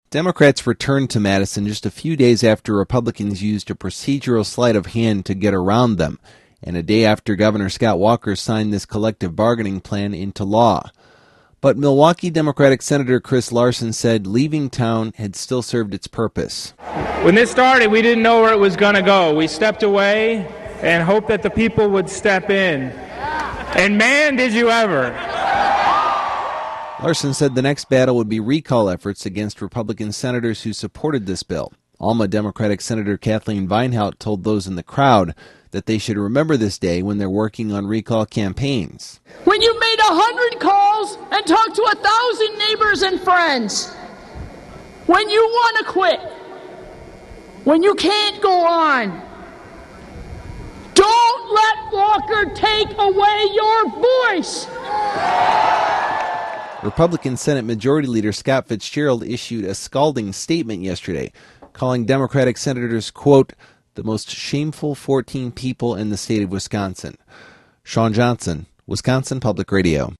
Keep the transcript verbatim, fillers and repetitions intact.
Democrats returned to Madison just a few days after Republicans used a procedural sleight of hand to get around them, and a day after Governor Scott Walker signed this collective bargaining plan into law. But Milwaukee Democratic Senator Chris Larson said leaving town had still served its purpose. When this started, we didn't know where it was going to go. We stepped away and hoped that the people would step in. And man, did you ever. Larson said the next battle would be recall efforts against Republican senators who supported this bill. Alma Democratic Senator Kathleen Vinehout told those in the crowd that they should remember this day when they're working on recall campaigns. When you've made a hundred calls and talked to a thousand neighbors and friends, when you want to quit, when you can't go on, don't let Walker take away your voice. Republican Senate Majority Leader Scott Fitzgerald issued a scalding statement yesterday, calling Democratic senators, quote, the most shameful fourteen people in the state of Wisconsin. Sean Johnson, Wisconsin Public Radio.